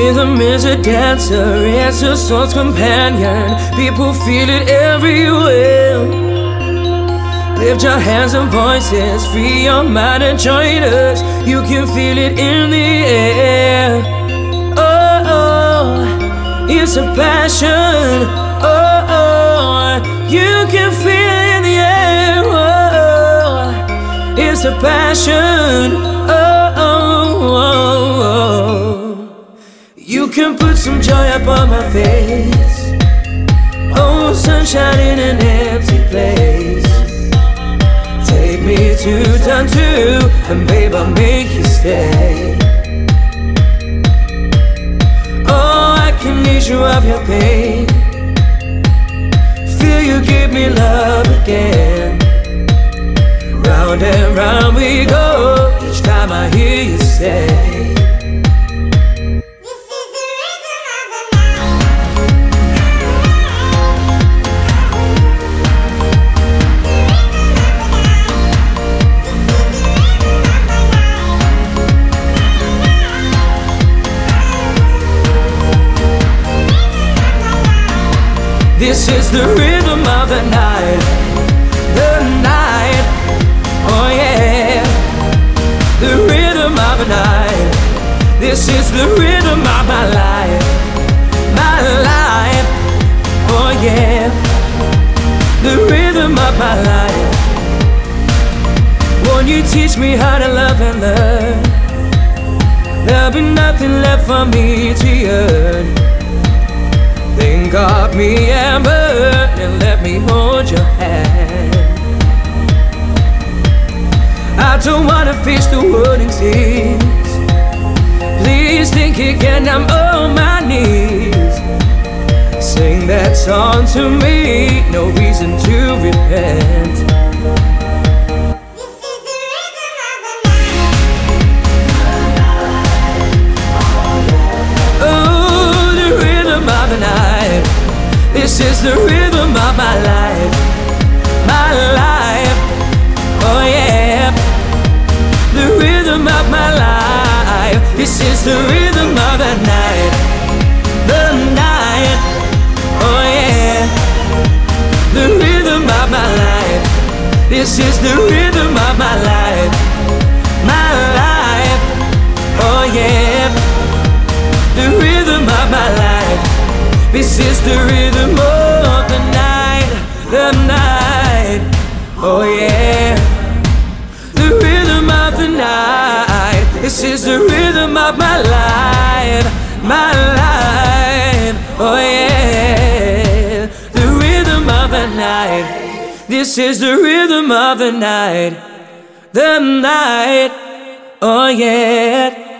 Rhythm is a dancer, it's a soul's companion. People feel it everywhere. Lift your hands and voices, free your mind and join us. You can feel it in the air. Oh, oh, it's a passion. Oh, oh, you can feel it in the air. Oh, it's a passion. Oh, oh, oh, oh. You can put some joy upon my face. Oh, sunshine in an empty place. Take me to turn two, and babe, I'll make you stay. Oh, I can ease you of your pain. Feel you give me love again. Round and round we go, each time I hear you say, this is the rhythm of the night, the night, oh yeah. The rhythm of the night, this is the rhythm of my life, oh yeah. The rhythm of my life. Won't you teach me how to love and learn? There'll be nothing left for me to yearn. Think of me and burn, and let me hold your hand. I don't wanna face the world in tears. Please think again, I'm on my knees. Sing that song to me, no reason to repent. This is the rhythm of my life, oh yeah. The rhythm of my life. This is the rhythm of the night, oh yeah. The rhythm of my life. This is the rhythm of my life, oh yeah. The rhythm of my life. This is the rhythm of the night, oh yeah. The rhythm of the night. This is the rhythm of my life, oh yeah. The rhythm of the night. This is the rhythm of the night, oh yeah.